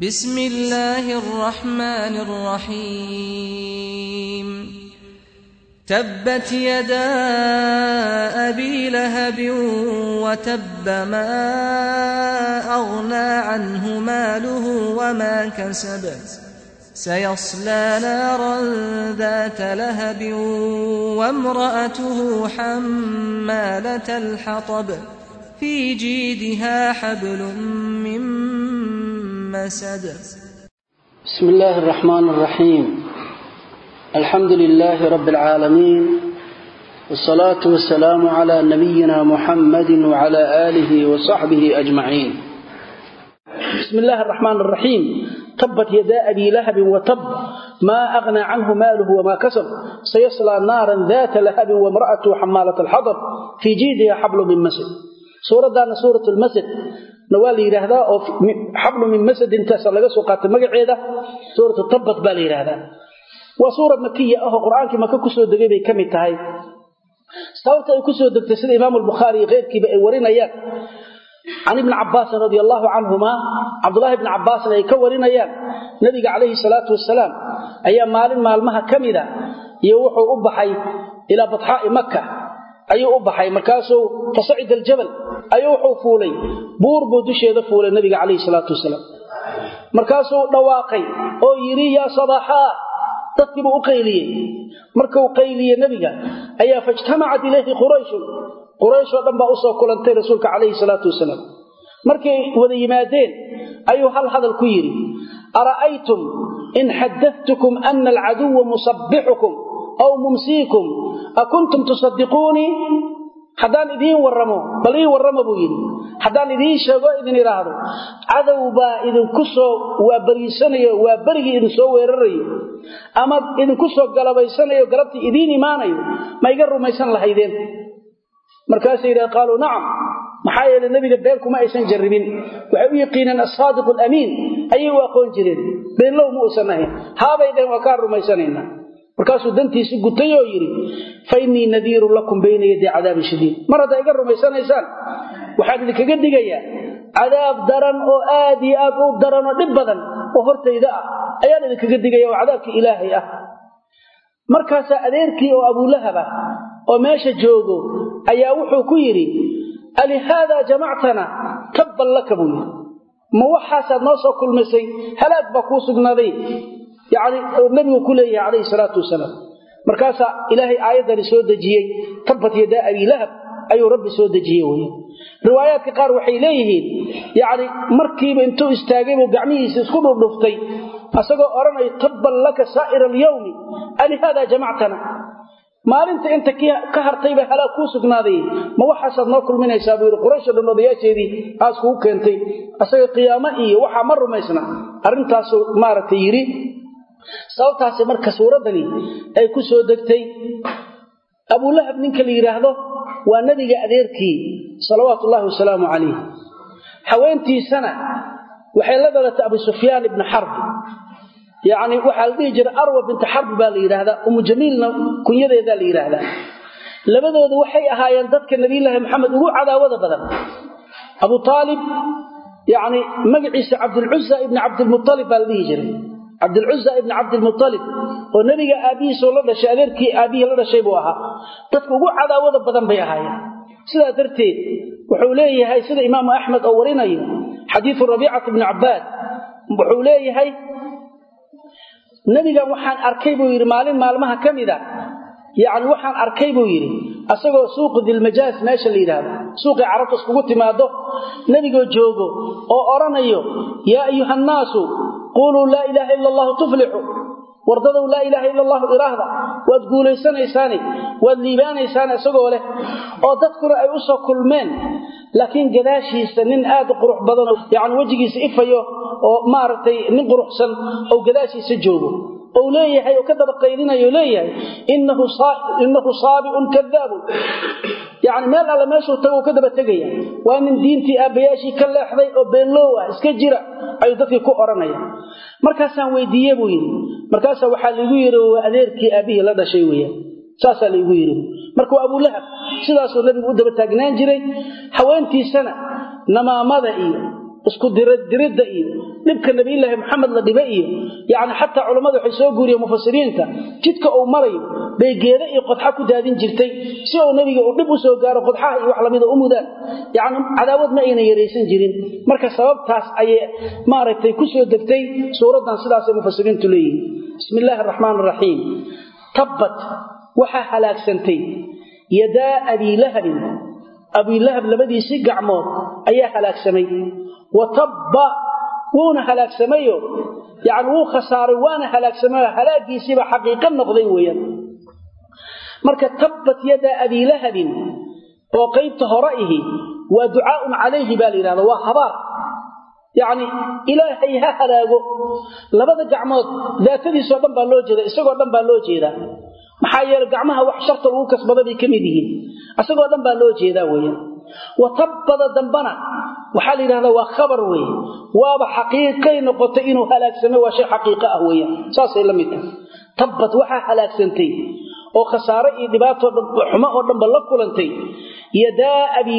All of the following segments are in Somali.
بسم الله الرحمن الرحيم تبت يدا أبي لهب وتب ما أغنى عنه ماله وما كسب سيصلى نارا ذات لهب وامرأته حمالة الحطب في جيدها حبل من مسد. بسم الله الرحمن الرحيم الحمد لله رب العالمين والصلاة والسلام على نبينا محمد وعلى آله وصحبه أجمعين. بسم الله الرحمن الرحيم تبت يدا أبي لهب وتب ما أغنى عنه ماله وما كسب سيصلى نارا ذات لهب وامرأته حمالة الحطب في جيدها حبل من مسد. سورة سورة المسد نوالي يراهدا أو حبل من مسد انتسى لغا سوقات مغعيدا سورة تبت بالي يراهدا وسورة مكية قرآن كما كسو دغاي bay kamid tahay sababta ay kusoo degtay sida Imam al-Bukhari qeyrkiiba ay warinayaan عن ابن عباس رضي الله عنهما عبد الله بن عباس ay ka warinayaan nabiga kaleey salaatu wasalaam ayaa maalmaha kamida iyo wuxuu u baxay ila badhaa Makkah ayuu u baxay markaasuu fasacid al-jabal ayuu wuxuu fuulay buur buu dusheeda fuulay nabiga kaleey salaatu wasalaam markaasuu dhawaaqay oo yiri ya sabaha dadkii buu u qayliyay markuu qayliyay nabiga ayaa fajtamacad ilayhi quraysh oo dhan baa u soo kulantay rasuulka kaleey salaatu wasalaam markay wada yimaadeen ayuu hal hadal ku yiri ara'aytum in haddathtukum anna al-aduwwa musabbihukum aw mumsiikum akuntum tusaddiquni hadaan idin waramo bal ii waramo buu yiri hadaan idin sheego idin iraahdo cadawba idin ku soo waa bariisanayo waa barigi idin soo weerarayo ama idin ku soo galabaysanayo galabti idin iimaanayo ma iga rumaysan lahaydeen markaas ay qaalu nacam maxaa yeelay nabiga been kuma aysan jarribin waxay u yaqiineen as-saadiq al-amin ayuu aqoon jireen been low muusanay haabayden waa ka rumaysanayna markaasuu dantiisu gutay oo yiri fa inni nadiiru lakum bayna yadi cadaab shadiid marada iga rumaysanaysaan waxaan idinkaga digayaa cadaab daran oo aad iyo aad u daran oo dhib badan oo hortayda ah ayaan idinkaga digayaa oo cadaabka ilaahay ah markaas adeerkii oo Abu Lahab oo meesha joogo ayaa wuxuu ku yiri ali hada jama'tana tabbal lakabu ma waxaasad noo soo kulmisay halaag ba ku sugnaaday yaani nabigu ku leeyahay kaleey salaatu wasalaam markaas ilaahay aayadan soo dajiyay tabbat yada abi lahab ayuu rabbi soo dajiyay way riwaayaadka qaar waxay leeyihiin yaani markiiba intuu istaagay oo gacmihiisa isku dhuftay asagoo oranay tabbal laka sa'ir al-yawm ali hada jama'tana maalinta inta ka hartayba halaag ku sugnaaday ma waxaasad noo kulminaysaa buu quraysh dhammaadayaasheedii aas ku keentay asaga qiyaamo iyo waxa mar rumaysna arintaas maartay yiri sababtaas marka suuradani ay ku soo degtay Abu Lahab ninka la yiraahdo waa nabiga adeerkii salawaatullaahi wa salaamu alayhi haweentiisana waxay la dhalatay Abu Sufyaan ibn Harb يعني waxa la dhigi jiray Arwa bint Harb baa la yiraahdaa Jamiilna kunyadeeda la yiraahdaa labadoodu waxay ahaayeen dadka Nabiga Muhammad ugu cadaawada badan Abu Talib يعني magaciisa Abdul Uzza ibn Abdul Muttalib baa la dhigi jiray Abdul Uzza ibn Abdul Muttalib oo nabiga aabihiisa la dhashay adeerkii aabihi la dhashay buu ahaa dadka ugu cadaawada badan bay ahaayeen sidaa darteed wuxuu leeyahay sida Imam Ahmad oo warinayo xadiis Rabi'ah ibn Abbad wuxuu leeyahay nabiga waxaan arkay buu yiri maalmaha kamida yaani waxaan arkay buu yiri asagoo suuq dilmajaas meesha la yiraahdo suuqi carabta iskugu timaado nabiga joogo oo oranayo ya ayuhan naasu qulu la ilaha illa allah tuflihu wardadu la ilaha illa allah iraahda wad guuleysanaysaan wad liibaanaysaan asagoo leh oo dadkuna ay u soo kulmeen laakiin gadaashiisa nin aad u qurux badan yaani wajigiisa ifayo oo maartay nin quruxsan oo gadaashiisa joogo oo leeyahay oo ka daba qaylinayo leeyahay innahu saabi'un kadhaab yaani meel alla meeshu tago ka daba tagaya waa nin diintii aabayaashii ka leexday oo beenlow ah iska jira ay dadkii ku oranaya markaas aan weydiiyay buu yiri markaas waxa lagu yiri adeerkii aabihi la dhashay weeyaan saasa lagu yiri markuu Abu Lahab sidaas oo nabigu u daba taagnaan jiray haweentiisana namaamada iyo isku diridda iyo dhibka nabi ilaahi maxamed la dhibay yaani hatta culimadu waxay soo guuriyeen mufassiriinta jidka uu marayo bay geeda iyo qodxa ku daadin jirtay si uu nabiga u dhib u soo gaaro qodxaha iyo wax lamid ah u mudaan yaani cadaawad ma ayna yareysan jirin marka sababtaas ay maaragtay ku soo degtay suuradan sidaas ay mufassiriintu leeyihiin bismillaahir rahmaanir rahiim tabbat waxa halaagsantay yadaa abi lahab labadiisi gacmood ayaa halaagsamay wa tabba wuuna halaagsamayo yaani wuu khasaaray waana halaagsamay halaagiisiba xaqiiqo noqday weeyaan marka tabbat yadaa abi lahab oo qaybta horaihi wa du'aa'un alayhi baaliraada waa habaar yaani ilaahay ha halaago labada gacmood daatadiisa dhan baa loo jeedaa isagoo dhan baa loo jeedaa maxaa yeelay gacmaha wax sharta lagu kasbaday bay kamid yihiin asagoo dhan baa loo jeedaa weeyaan wa tabbada dambana waxa la yiraahdaa waa khabar weey waaba xaqiiqay noqotay inuu halaagsamo waa shay xaqiiqo ah weeyaan saasay la mid tahay tabbat waxa halaagsantay oo khasaare iyo dhibaato xumo oo dhanba la kulantay yadaa abi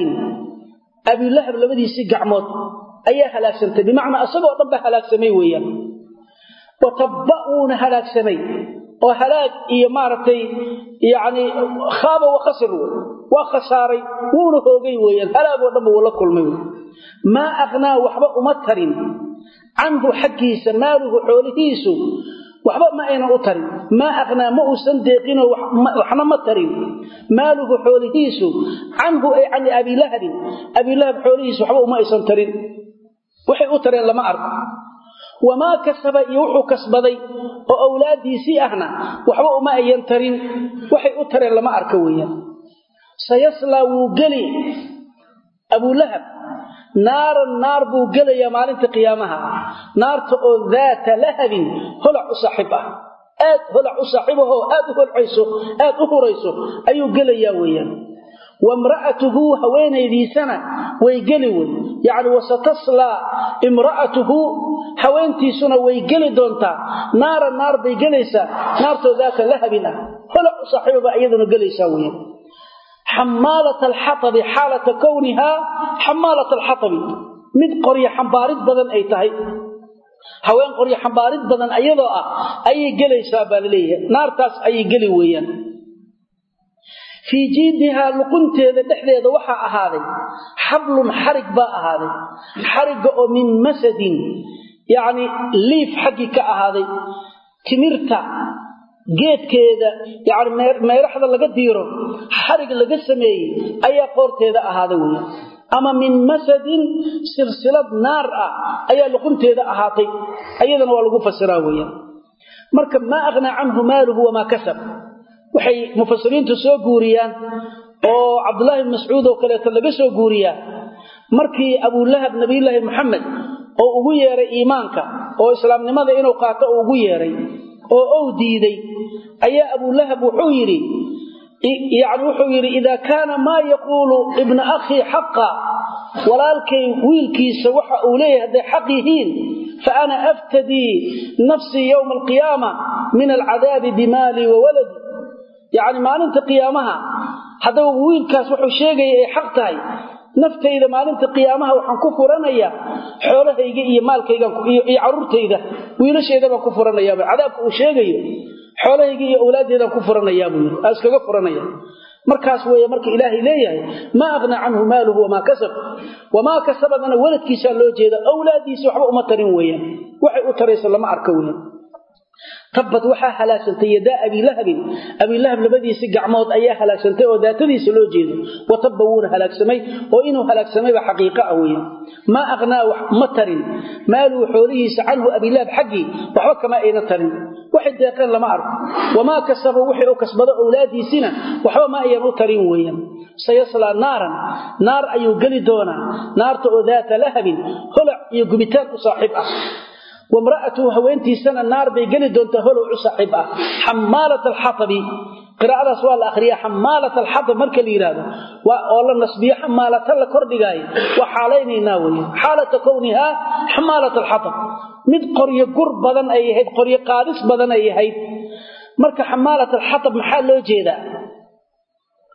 lahab labadiisi gacmood ayaa halaagsantay bimaana asagoo dhanba halaagsamay weeyaan wa tabba'una halaagsamay oo halaag iyo maartay yaani khaaba wa khasir wa khasaaray wuuna hoogay weeyaan halaag oo dhanba wala kulmay ma aqnaa waxba uma tarin anhu xaqiisa maaluhu xoolihiisu waxba ma ayna u tarin ma aqnaa ma usan deeqino waxna ma tarin maaluhu xoolihiisu anhu ay an abi lahab xoolihiisu waxba uma aysan tarin waxay u tareen lama arko wama kasaba yuhu kasbaday oo awlaadiisi ahna waxba uma ayan tarin waxay u tareen lama arko weeyaan sayasla wuu gali abu lahab naar buu galaya maalinta qiyaamaha naarta oo daata lahabin hula usahiba hula usahibahu aad u hurayso ayuu galaya weeyaan وامرأته هوينيديسنا ويغلي يعني وستصلى امرأته هوينتيسنا ويغلي دونتا نار بيغليسا نارتو ذاك لهبنا هلا صاحبها ايضا غليسا وين حمالة الحطب حالة كونها حمالة الحطب مد قريه حنبارد بدن اي تahay haween qoriyo xambaarid badan ayadoo ay galaysaa baalaleeyahay naartaas ay gali weeyaan في جيدها لقنتها دحديده waxa ahaaday hablun harig ba ahaaday harig oo min masad yaani liif xaqi ka ahaaday timirta geedkeeda yaani meeraxda laga diiro harig laga sameeyay ayaa qoorteeda ahaaday weeyaan ama min masad silsilad naar ayaa luqunteeda ahaatay ayadana waa lagu fasiraa weeyaan marka ma aghna anhu maaluhu wama kasab waxay mufassiriintu soo guuriyaan oo Abdullah ibn Mas'ud oo kale laga soo guuriyaa markii Abu Lahab Nabiillahi Muhammad oo ugu yeeray iimaanka oo islaamnimada inuu qaato oo ugu yeeray oo uu diiday ayaa Abu Lahab wuxuu yiri idha kana ma yaqulu ibn akhi haqqan walaalkay wiilkiisa waxa uu leeyahay xaqiihiin fa ana aftadi nafsi yawm al-qiyamah min al-'adab bimali wa waladi يعني maalinta qiyaamaha hadaba wiilkaas wuxuu sheegay ay xaq tahay naftayda maalinta qiyaamaha waxaan ku furanaya xoolahayga iyo maalkayga iyo carruurtayda wiilasheeda baan ku furanaya cadaabka uu sheegayo xoolahayga iyo awlaadeeda ku furanaya buu askaga furanaya markaas weeye marka ilaahay leeyahay ma aqna anhu maaluhu wama kasabana waladkiisa loo jeeda awlaadiisa waxba uma tarin weeyaan waxay u taraysan lama arko weeyaan tabad waxa halaasantay yadaa abi lahab labadiisi gacmood ayaa halaasantay oo daatadiisa loo jeedo wa tabawuna halaagsamay oo inuu halaagsamay ba xaqiiqo ah weeyaan ma aqnaa wax matarin maalu xoolihiisa anhu abi lahab xaqi waxba kama ayna tarin waxay deeqan lama arko wama kasaba wixii uu kasbado awlaadiisina waxba ma ayna tarin weeyaan sayasla naar ayuu gali doona naarta oo daata lahabin hula iyo gubitaan u saaxiib ah وامرأته هوينتي سنة النار بيقلي دونتا هلو عصاحبها حمالة الحطب قراءة سؤال الآخرية حمالة الحطب مركا ليرادا وأولا النسبية حمالة لكردقاي وحالين ناوي حالة كونها حمالة الحطب مد قرية قرب بدن أي هيد قرية قادس بدن أي هيد مركا حمالة الحطب محل لو جيدا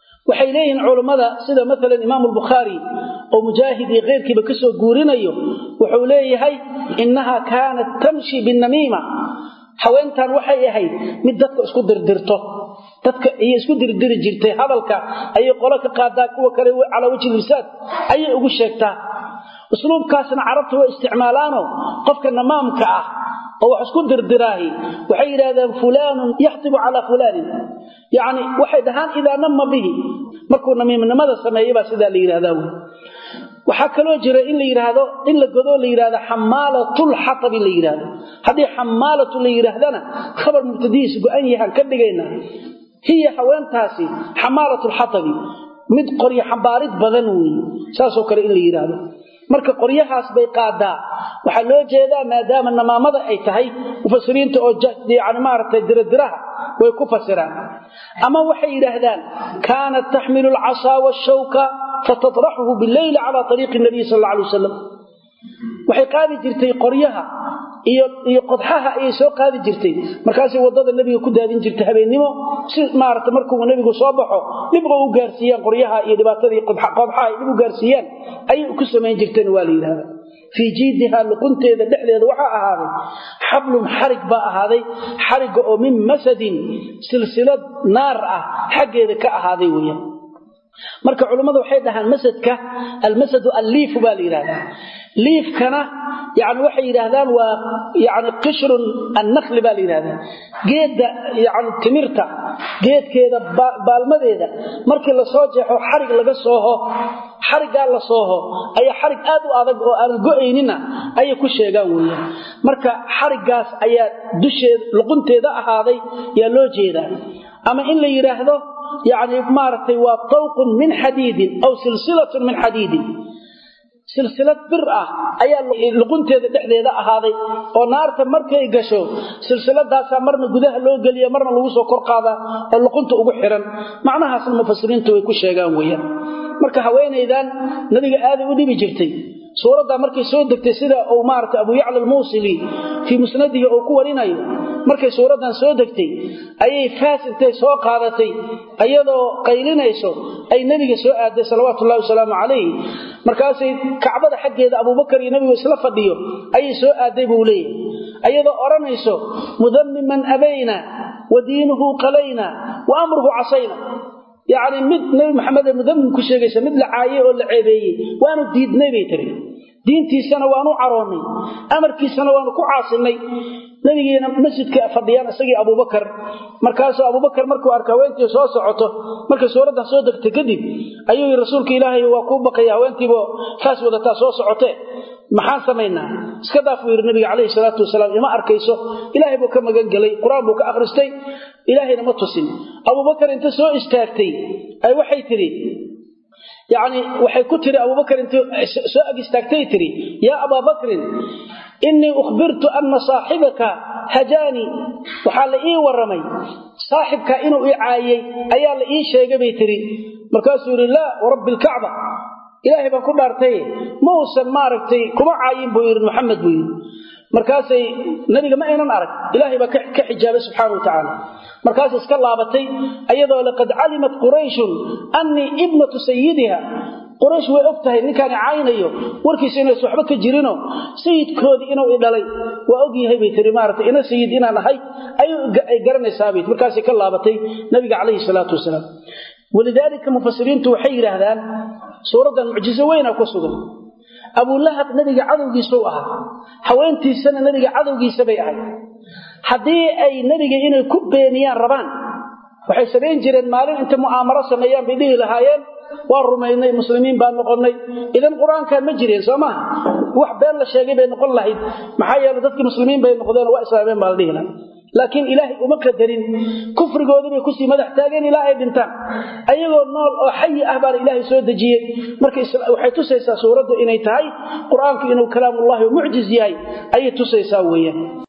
وحيلين علماء سيدا مثلا إمام البخاري أو مجاهدي غير كي بكسو قورينيو wuxuu leeyahay innaha kaanat tamshi bin-namiima haweentan waxay ahayd mid dadka isku dirdirto dadka ay isku dirdiri jirtay hadalka ay qolo ka qaadaa kuwa kale cala wajhi lisaad ay ugu sheegtaa usluubkaasna carabtu way isticmaalaano qofka namaamka ah oo wax isku dirdiraahi waxay yiraahdaan fulaan yaxtibu ala fulaan yaani waxay dhahan idaa nama bihi markuu namiimnimada sameeyay sida la yiraahdaa waxa kale oo jira in la yiraahdo in la godo la yiraahdo xamaalatul hatab la yiraahdo hadii xamaalatu la yiraahdana khabar mubtadiis go'an yahan ka dhigayna hiya haweentaasi xamaalatul hatab mid qoryo xambaarid badan weey saasoo kale in la yiraahdo marka qoryahaas bay qaadaa waxa loo jeedaa maadaama namaamada ay tahay mufasiriinta oo yaani maartay diradiraha way ku fasiraan ama waxay yiraahdaan kaanat tahmilu al-'asa wash-shawka fatatrahuhu bil-layl 'ala tariiq an-nabi sallallahu alayhi wasallam waxay qaadi jirtay qoryaha iyo qodxaha ay soo qaadi jirtay markaas wadada nabiga ku daadin jirtay habeenimo si maarta markuu nabigu soo baxo dibqa u gaarsiiyay qoryaha iyo dhibaatadii qodxaha ay dib u gaarsiiyeen ay ku sameyn jirteen waa la yiraahdaa fi jiidha luqunteeda dhexdeeda waxa ahaaday hablun harig ba ahaaday hariga oo min masadin silsilad naar ah xageeda ka ahaaday weeyaan marka culimadu waxay dhahaan masadka al-masadu al-liif ba la yiraahdaa liifkana yaani waxay yiraahdaan waa yaani qishrun an-nakhl ba la yiraahdaa geeda yaani timirta geedkeeda baalmadeeda markii la soo jeexo xarig laga sooho xariga la sooho ay xarig aad u adag oo aan go'aynina ay ku sheegaan weeyaan marka xarigaas ayaa dusheeda luqunteeda ahaaday yaa loo jeedaa ama in la yiraahdo yaani maartay waa tawqun min hadidin aw silsilatun min hadidin silsilad bir ah ayaa luqunteeda dhexdeeda ahaaday oo naarta markay gasho silsiladaas marna gudaha loo galiyo marna lagu soo kor qaada oo luqunta ugu xiran macnahaasna mufasiriintu way ku sheegaan weeyaan marka haweenaydan nabiga aad u dhibi jirtay suurada markay soo degtay sida oo maartay Abu Ya'la al-Musili fi musnadihi oo ku warinayo markay suuradan soo degtay ayay faasintay soo qaadatay ayadoo qaylinayso ay nabiga soo aaday sallallahu alayhi wasallam markaas Kaabada xageeda Abu Bakar iyo nabiga isla fadhiyo ayay soo aaday buu leeyahay ayadoo oranayso mudammiman abayna wa diinuhu qalayna wa amruhu asayna يعني mid nabi maxamed mudammin ku sheegaysa mid la caayay oo la ceebeeyay waanu diidnay bay tiri diintiisana waanu caroonay amarkiisana waanu ku caasinay nabigeena masjidka fadhiyaan isagii Abu Bakar markaas Abu Bakar markuu arkay haweentii soo socoto markay suurada soo degtay kadib ayuu rasuulka Ilaahay waa ku baqay haweentii faas wadata soo socotay maxaan sameeynaa iska daafuu nabiga kaleey salaatu wasalaam ima arkayso Ilaahay buu ka magan galay quraan buu ka akhristay Ilaahayna ma tusin Abu Bakar inta soo istaagtay ay waxay tiri يعني waxay ku tiri Abu Bakar inta soo agistagtay tiri ya Abu Bakr inni ukhbirtu anna sahibaka hajani waxa la ii waramay saaxibka inuu ii caayay ayaa la ii sheegay bay tiri markaasuu yiri la rabbil ka'ba ilaahi baan ku dhaartay ma uusan maaragtay kuma caayin buu yiri Muhammad buu yiri markaasay nabiga ma aynan arag ilaahi baa ka xijaabay subhanahu wa ta'ala markaas iska laabatay ayadoo laqad alimat quraish anni ibnatu sayyidiha quraish way ogtahay ninkan caayinayo warkiisa inuu waxba ka jirino sayidkoodi inuu idhalay waa og yahay bay tiri maartay ina sayid inaan ahay ay garanaysaa bay markaas ka laabatay nabiga kaleey salaatu wasalaam ولذلك مفسرين waxay yiraahdaan suuradan mucjizo weyn ku sugan Abu Lahab nabiga cadowgiisa aha haweentiisana nabiga cadowgiisa bay ahay hadii ay nabiga inay ku beeniyaan rabaan waxay sameyn jireen maalin inta mu'aamaro sameeyaan bidii lahaayeen waa rumaynay muslimiin baan noqonay idan quraanka ma jireen Soomaa wax been la sheegay bay noqon lahayd maxaa yeelay dadkii muslimiin bay noqdeen waa islaameen baa dhihina laakiin ilaahi uma qadarin kufrigoodii bay ku sii madax taageen ilaahay dhintaan ayagoo nool oo xay ah baa ilaahay soo dajiyay markay waxay tusaysaa suuradu inay tahay quraanku inuu kalaamullaahi mucjiz yahay ay tusaysaa weeyaan